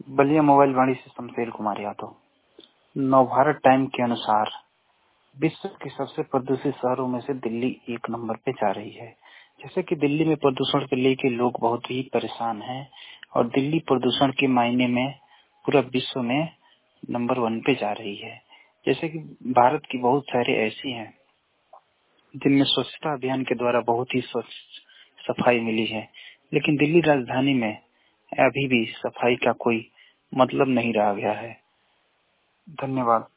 Ballia mobile Vani से Shamsher Kumar Yadav. Navbharat time के अनुसार विश्व के सबसे प्रदूषित शहरों में से दिल्ली 1 नंबर पे जा रही है। जैसे कि दिल्ली में प्रदूषण को लेकर लोग बहुत ही परेशान हैं और दिल्ली प्रदूषण के मायने में पूरा विश्व में नंबर 1 पे जा रही है। जैसे कि भारत की बहुत सारे ऐसी हैं जिनमें स्वच्छता अभियान के द्वारा बहुत ही स्वच्छ सफाई मिली है, लेकिन दिल्ली राजधानी में अभी भी सफाई का कोई मतलब नहीं रह गया है। धन्यवाद।